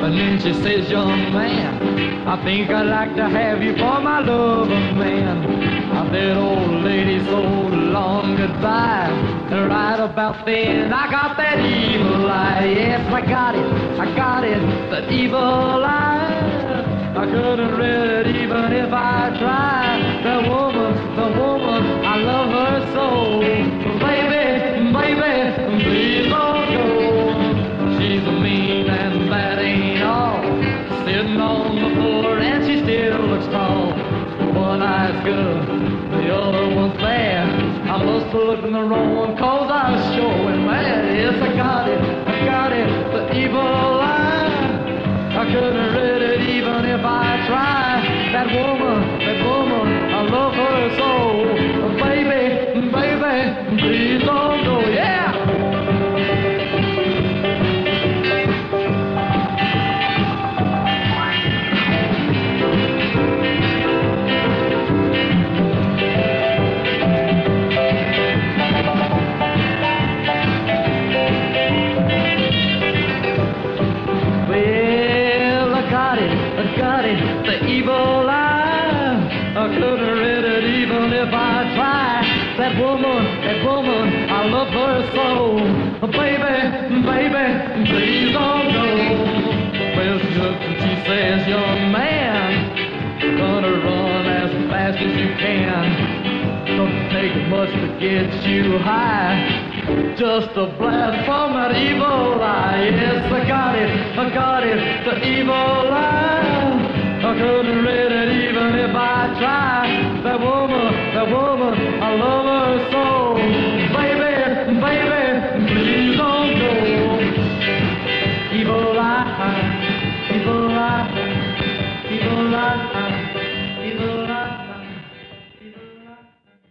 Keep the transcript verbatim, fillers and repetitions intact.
And then she says, young man, I think I'd like to have you for my lover, man. I said, old lady, so long goodbye. And right about then, I got that evil eye. Yes, I got it, I got it, that evil eye. I couldn't read it even if I tried. The woman, the woman, I love her so. Baby, baby, please don't go. She's a mean and that ain't all. Sitting on the floor and she still looks tall. One eye's good, the other one's bad. I must have looked in the wrong one, cause I was showing mad. Yes, I got it, I got it, the evil eye. I couldn't read it even if I tried. That woman, that woman, I love her so. Baby, baby, please don't go, yeah! I got it, the evil eye. I couldn't read it even if I tried. That woman, that woman, I love her so. Baby, baby, please don't go. Well, she looks and she says, young man, you're gonna run as fast as you can. Don't take much to get you high. Just a blast from that evil eye. Yes, I got it, I got it, the evil eye. I couldn't read it even if I tried.